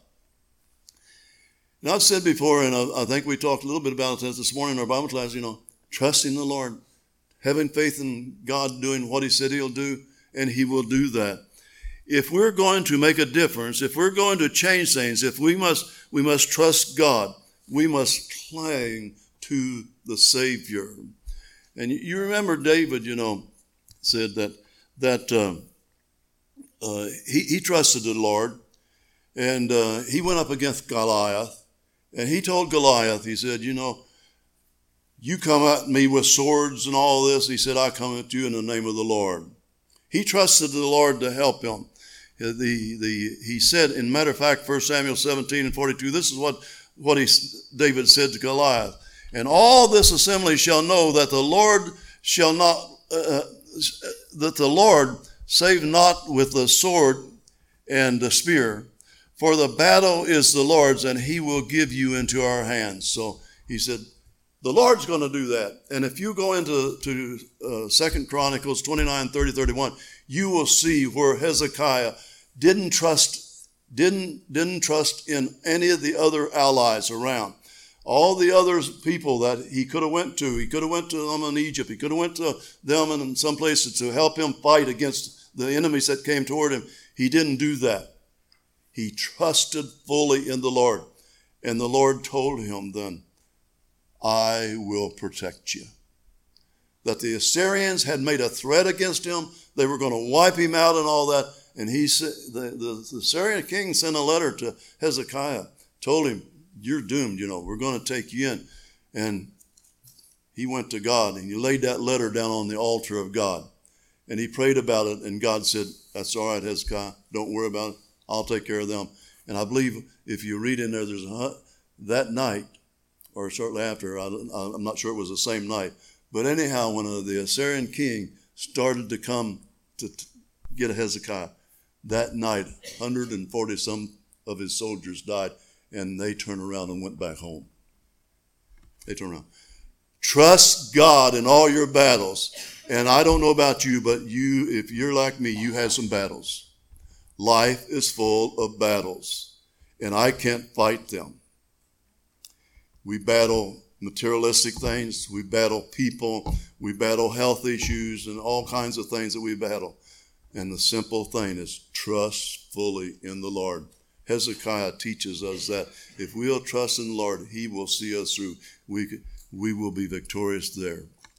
Now, I've said before, and I, I think we talked a little bit about it this morning in our Bible class, you know, trusting the Lord, having faith in God doing what he said he'll do, and he will do that. If we're going to make a difference, if we're going to change things, if we must, we must trust God, we must cling to the Savior. And you remember David, you know, said that, that uh, uh, he, he trusted the Lord, and uh, he went up against Goliath. And he told Goliath, he said, you know, you come at me with swords and all this. He said, I come at you in the name of the Lord. He trusted the Lord to help him. The, the, he said, in matter of fact, First Samuel seventeen and forty-two, this is what, what he, David said to Goliath. And all this assembly shall know that the Lord shall not, uh, that the Lord save not with the sword and the spear, for the battle is the Lord's, and he will give you into our hands. So he said, the Lord's going to do that. And if you go into to uh, Second Chronicles twenty-nine, thirty, thirty-one, you will see where Hezekiah didn't trust, didn't, didn't trust in any of the other allies around. All the other people that he could have went to, he could have went to them in Egypt, he could have went to them in some places to help him fight against the enemies that came toward him. He didn't do that. He trusted fully in the Lord. And the Lord told him then, I will protect you. That the Assyrians had made a threat against him. They were going to wipe him out and all that. And he said, the, the, the Assyrian king sent a letter to Hezekiah, told him, you're doomed, you know, we're going to take you in. And he went to God and he laid that letter down on the altar of God. And he prayed about it, and God said, that's all right, Hezekiah, don't worry about it. I'll take care of them. And I believe if you read in there, there's a, that night, or shortly after, I, I'm not sure it was the same night, but anyhow, when uh, the Assyrian king started to come to t- get Hezekiah, that night, one hundred forty some of his soldiers died, and they turned around and went back home. They turned around. Trust God in all your battles. And I don't know about you, but you, if you're like me, you have some battles. Life is full of battles, and I can't fight them. We battle materialistic things. We battle people. We battle health issues and all kinds of things that we battle. And the simple thing is trust fully in the Lord. Hezekiah teaches us that if we'll trust in the Lord, he will see us through. We, we will be victorious there.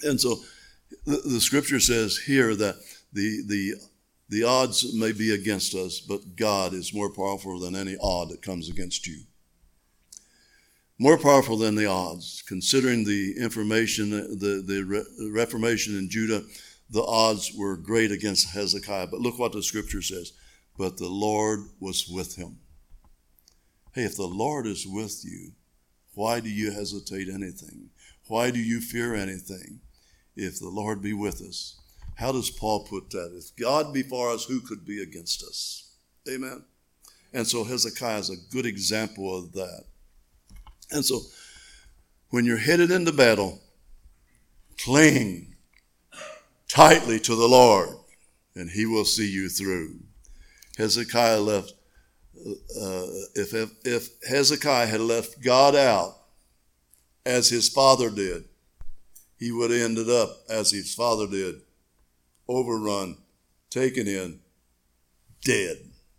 And so the, the scripture says here that the, the, the odds may be against us, but God is more powerful than any odd that comes against you. More powerful than the odds. Considering the information, the, the Re- Reformation in Judah, the odds were great against Hezekiah. But look what the scripture says. But the Lord was with him. Hey, if the Lord is with you, why do you hesitate anything? Why do you fear anything? If the Lord be with us. How does Paul put that? If God be for us, who could be against us? Amen. And so Hezekiah is a good example of that. And so when you're headed into battle, cling tightly to the Lord, and he will see you through. Hezekiah left, uh, if, if, if Hezekiah had left God out as his father did, he would have ended up as his father did, overrun, taken in, dead.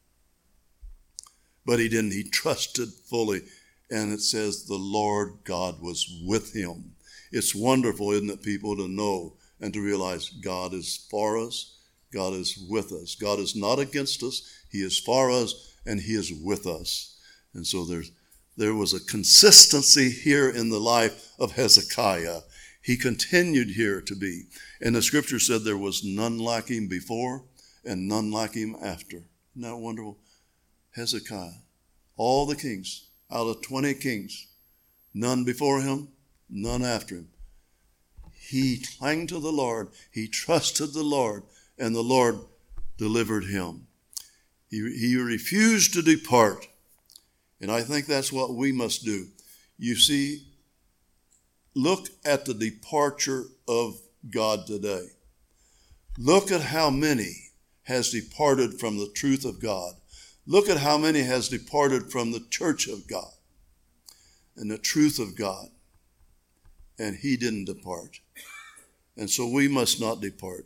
But he didn't. He trusted fully. And it says the Lord God was with him. It's wonderful, isn't it, people, to know and to realize God is for us. God is with us. God is not against us. He is for us, and he is with us. And so there's, there was a consistency here in the life of Hezekiah. He continued here to be. And the scripture said there was none like him before and none like him after. Isn't that wonderful? Hezekiah, all the kings, out of twenty kings, none before him, none after him. He clung to the Lord. He trusted the Lord, and the Lord delivered him. He, he refused to depart. And I think that's what we must do. You see, look at the departure of God today. Look at how many has departed from the truth of God. Look at how many has departed from the church of God and the truth of God. And he didn't depart. And so we must not depart.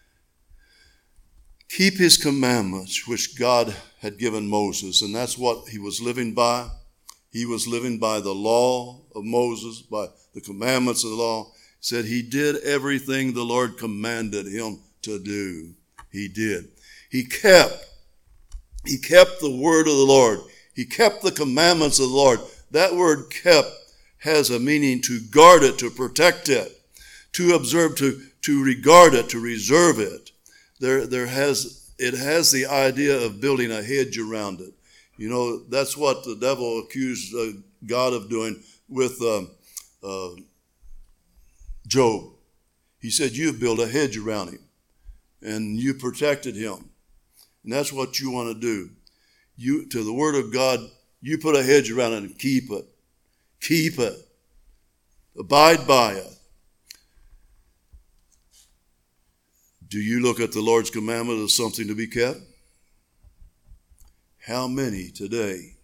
Keep his commandments, which God had given Moses. And that's what he was living by. He was living by the law of Moses, by the commandments of the law. He said he did everything the Lord commanded him to do. He did. He kept. He kept the word of the Lord. He kept the commandments of the Lord. That word kept has a meaning to guard it, to protect it, to observe, to, to regard it, to reserve it. There, there has, it has the idea of building a hedge around it. You know, that's what the devil accused uh, God of doing with uh, uh, Job. He said, you've built a hedge around him and you protected him. And that's what you want to do. You, to the word of God, you put a hedge around it and keep it. Keep it. Abide by it. Do you look at the Lord's commandment as something to be kept? How many today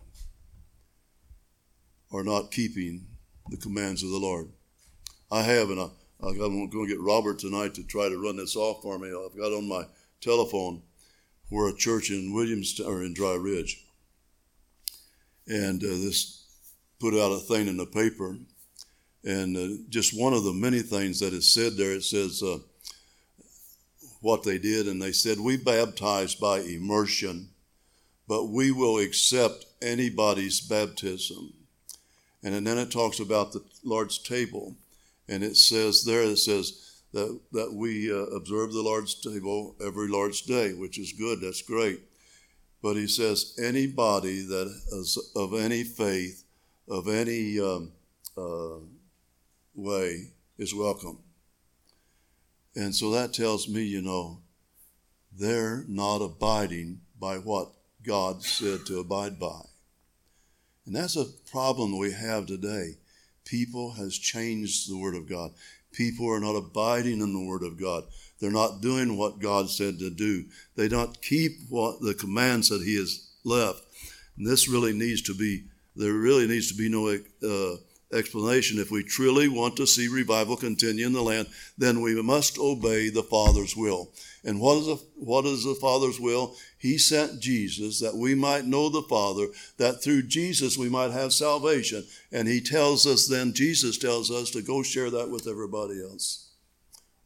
are not keeping the commands of the Lord? I have, and I, I'm going to get Robert tonight to try to run this off for me. I've got on my telephone where a church in Williams or in Dry Ridge, and uh, this put out a thing in the paper, and uh, just one of the many things that is said there. It says uh, what they did, and they said, we baptize by immersion, but we will accept anybody's baptism. And then it talks about the Lord's table, and it says there, it says that, that we uh, observe the Lord's table every Lord's day, which is good, that's great. But he says anybody that is of any faith, of any um, uh, way is welcome. And so that tells me, you know, they're not abiding by what God said to abide by. And that's a problem we have today. People has changed the word of God. People are not abiding in the word of God. They're not doing what God said to do. They don't keep what the commands that he has left. And this really needs to be, there really needs to be no uh, explanation. If we truly want to see revival continue in the land, then we must obey the Father's will. And what is the, what is the Father's will? He sent Jesus that we might know the Father, that through Jesus we might have salvation. And he tells us then, Jesus tells us to go share that with everybody else.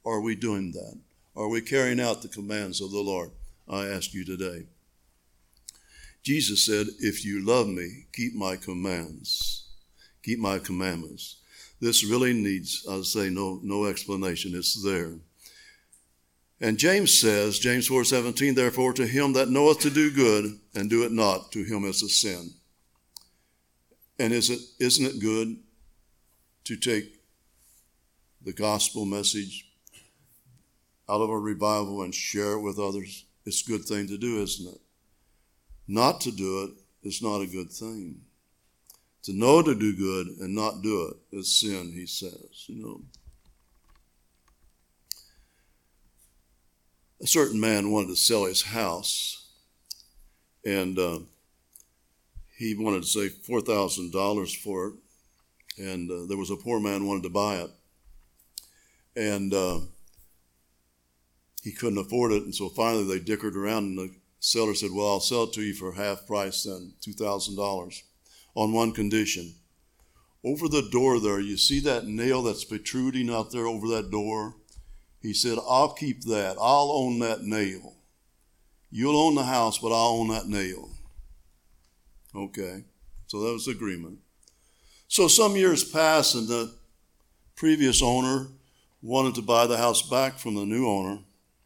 Are we doing that? Are we carrying out the commands of the Lord? I ask you today. Jesus said, if you love me, keep my commands. Keep my commandments. This really needs, I'll say, no, no explanation. It's there. And James says, James four seventeen, therefore to him that knoweth to do good and do it not, to him is a sin. And is it, isn't it good to take the gospel message out of a revival and share it with others? It's a good thing to do, isn't it? Not to do it is not a good thing. To know to do good and not do it is sin, he says. You know, a certain man wanted to sell his house, and uh, he wanted to save four thousand dollars for it, and uh, there was a poor man who wanted to buy it, and uh, he couldn't afford it, and so finally they dickered around, and the seller said, well, I'll sell it to you for half price then, two thousand dollars, on one condition. Over the door there, you see that nail that's protruding out there over that door? He said, I'll keep that. I'll own that nail. You'll own the house, but I'll own that nail. Okay, so that was the agreement. So some years passed, and the previous owner wanted to buy the house back from the new owner.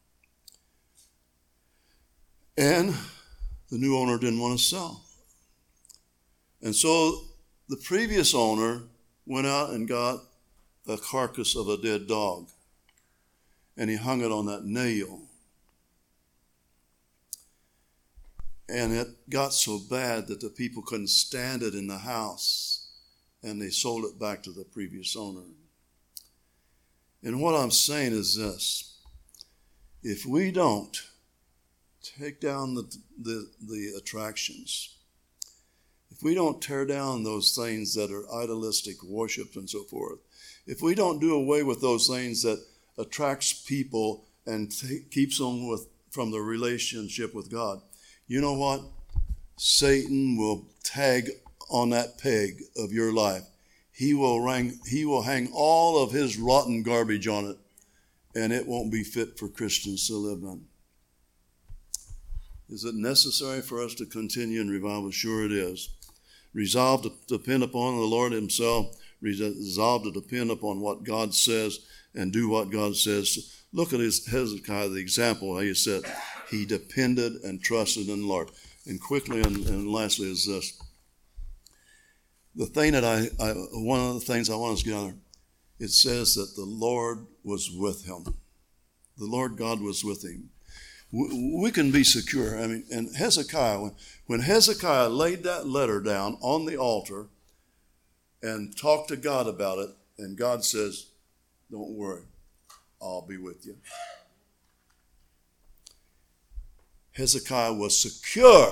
And the new owner didn't want to sell. And so the previous owner went out and got a carcass of a dead dog, and he hung it on that nail. And it got so bad that the people couldn't stand it in the house, and they sold it back to the previous owner. And what I'm saying is this: if we don't take down the, the, the attractions, if we don't tear down those things that are idolistic worship and so forth, if we don't do away with those things that attracts people and t- keeps them with, from the relationship with God, you know what? Satan will tag on that peg of your life. He will hang, he will hang all of his rotten garbage on it, and it won't be fit for Christians to live in. Is it necessary for us to continue in revival? Sure it is. Resolve to depend upon the Lord himself. Resolve to depend upon what God says and do what God says. Look at his Hezekiah, the example, how he said he depended and trusted in the Lord. And quickly and, and lastly is this. The thing that I, I, one of the things I want us to get on there, it says that the Lord was with him. The Lord God was with him. We can be secure. I mean, and Hezekiah, when, when Hezekiah laid that letter down on the altar and talked to God about it, and God says, don't worry, I'll be with you. Hezekiah was secure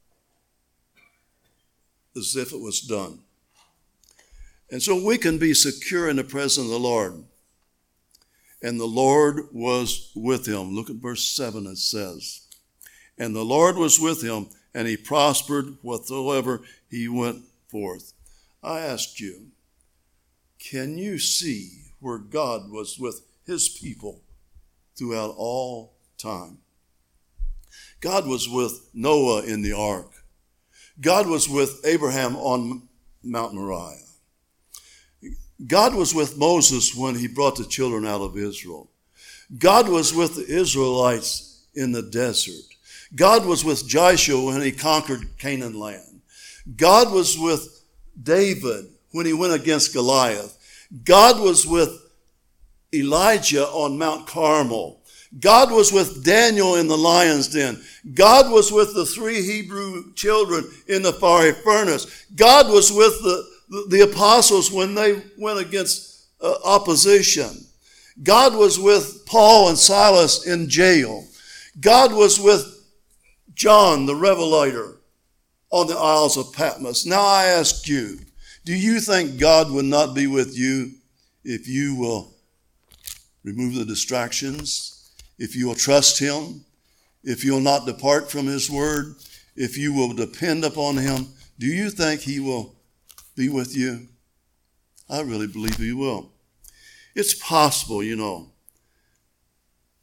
as if it was done. And so we can be secure in the presence of the Lord. And the Lord was with him. Look at verse seven, it says. And the Lord was with him, and he prospered whatsoever he went forth. I asked you, can you see where God was with his people throughout all time? God was with Noah in the ark. God was with Abraham on Mount Moriah. God was with Moses when he brought the children out of Israel. God was with the Israelites in the desert. God was with Joshua when he conquered Canaan land. God was with David when he went against Goliath. God was with Elijah on Mount Carmel. God was with Daniel in the lion's den. God was with the three Hebrew children in the fiery furnace. God was with the The apostles when they went against uh, opposition. God was with Paul and Silas in jail. God was with John the Revelator on the Isles of Patmos. Now I ask you, do you think God would not be with you if you will remove the distractions, if you will trust him, if you will not depart from his word, if you will depend upon him? Do you think he will be with you? I really believe he will. It's possible, you know,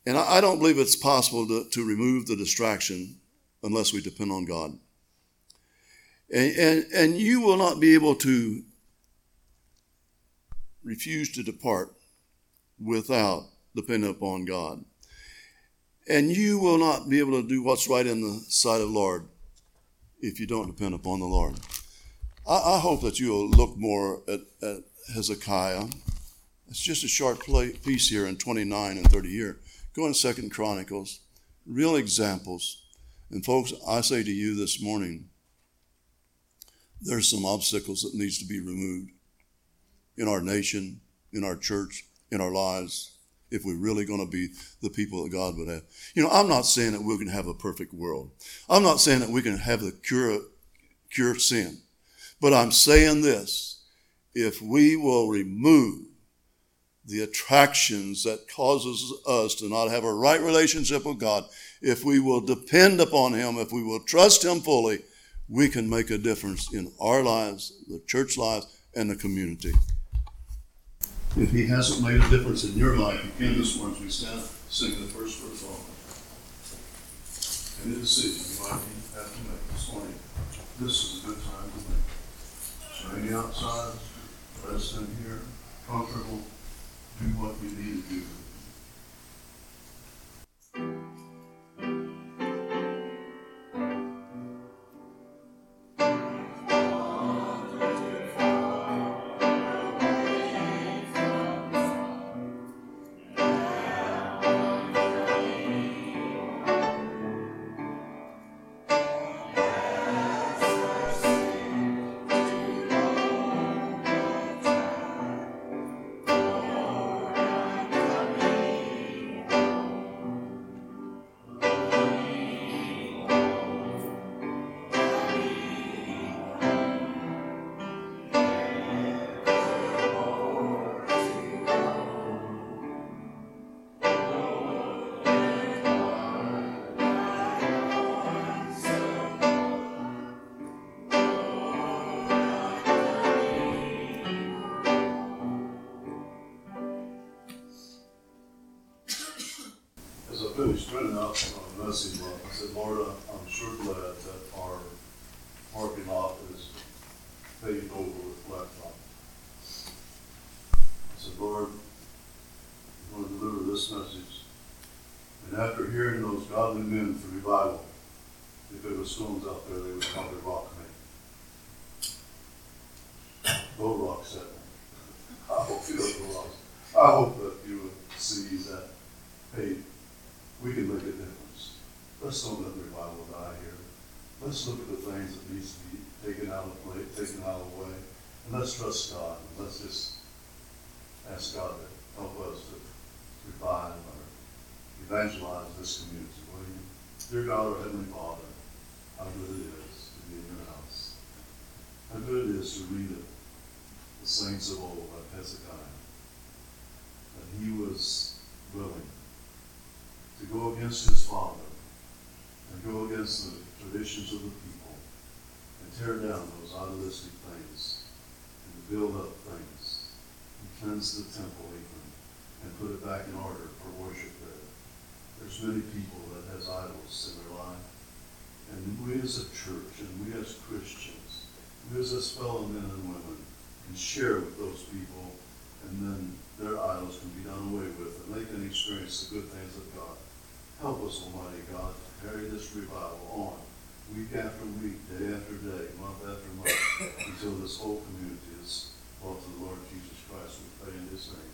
And I, I don't believe it's possible to, to remove the distraction unless we depend on God. And, and, and you will not be able to refuse to depart without depending upon God. And you will not be able to do what's right in the sight of the Lord if you don't depend upon the Lord. I, I hope that you will look more at, at Hezekiah. It's just a short play, piece here in twenty-nine and thirty here. Go in Second Chronicles, real examples. And folks, I say to you this morning, there's some obstacles that needs to be removed in our nation, in our church, in our lives, if we're really going to be the people that God would have. You know, I'm not saying that we're going to have a perfect world. I'm not saying that we can have the cure, cure sin. But I'm saying this, if we will remove the attractions that causes us to not have a right relationship with God, if we will depend upon him, if we will trust him fully, we can make a difference in our lives, the church lives, and the community. If he hasn't made a difference in your life, you can this morning as we stand, sing the first verse song. And a decision you might have to make this morning. This is a good time to make. So any outside, rest in here, comfortable, do what you need to do. As I finished printing out a message, I said, Lord, I'm sure glad that our parking lot is paved over with blacktop. I said, Lord, I'm going to deliver this message. And after hearing those godly men for revival, if there were stones out there, they would probably rock me. Those rocks at me. I hope you don't go rocks. I hope that you would see that, hey, we can make a difference. Let's don't let revival die here. Let's look at the things that needs to be taken out of play, taken out of the way, and let's trust God. And let's just ask God to help us to revive or evangelize this community. Will you? Dear God, our Heavenly Father, how good it is to be in your house. How good it is to read of the saints of old, like Hezekiah, that he was willing to go against his father and go against the traditions of the people and tear down those idealistic things and to build up things and cleanse the temple even and put it back in order for worship there. There's many people that has idols in their life, and we as a church and we as Christians, we as us fellow men and women can share with those people, and then their idols can be done away with and they can experience the good things of God. Help us, Almighty God, to carry this revival on week after week, day after day, month after month, until this whole community is brought to the Lord Jesus Christ. We pray in his name.